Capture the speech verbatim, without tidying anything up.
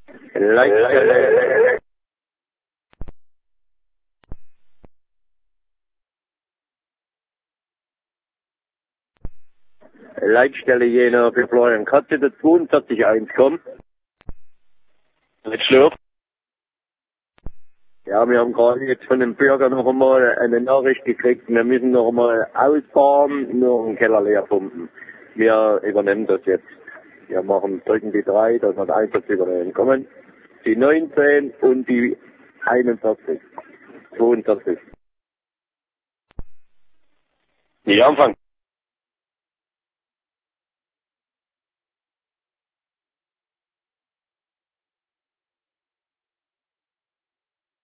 Leitstelle. Leitstelle Jena für Florian Katze, der zweiundvierzig eins kommt. Nicht stört. Ja, wir haben gerade jetzt von dem Bürger noch einmal eine Nachricht gekriegt, wir müssen noch einmal ausfahren, nur den Keller leer pumpen. Wir übernehmen das jetzt. Wir machen, drücken die drei, dass wir den Einsatz übernehmen. Kommen die neunzehn und die einundvierzig. zweiundvierzig. Ja, Anfang.